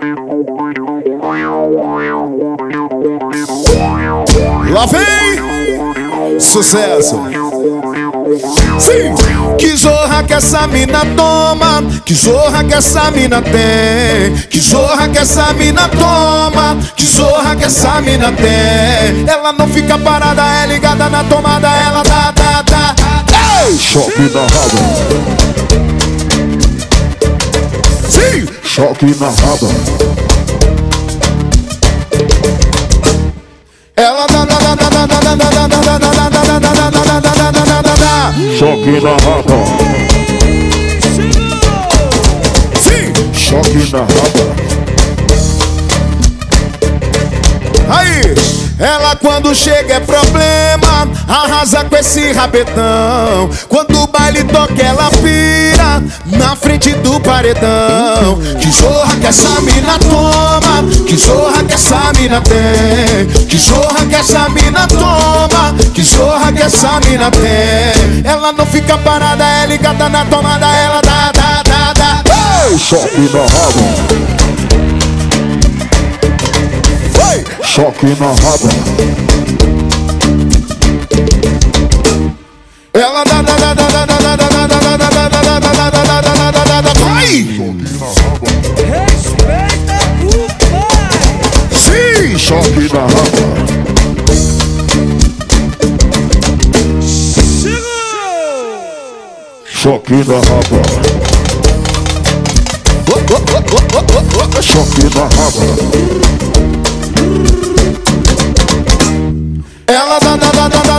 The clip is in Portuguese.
Lá vem sucesso. Sim. Que zorra que essa mina toma, que zorra que essa mina tem, que zorra que essa mina toma, que zorra que essa mina tem. Ela não fica parada, é ligada na tomada, ela dá. Ei! Choque na raba. Sim! Choque na raba. Ela dá. Choque na raba. Sim! Choque na raba. Aí, ela quando chega é problema, arrasa com esse rabetão. Quando o baile toca ela pira na frente do paredão. Que zorra que essa mina toma, que zorra que essa mina tem, que zorra que essa mina toma, que zorra que essa mina tem. Ela não fica parada, é ligada na tomada, ela dá. Ei! Choque na raba. Choque na raba. Ela dá. Vai! Respeita o pai. Sim! Choque na raba. Choque na raba. Choque na raba. Ela dá.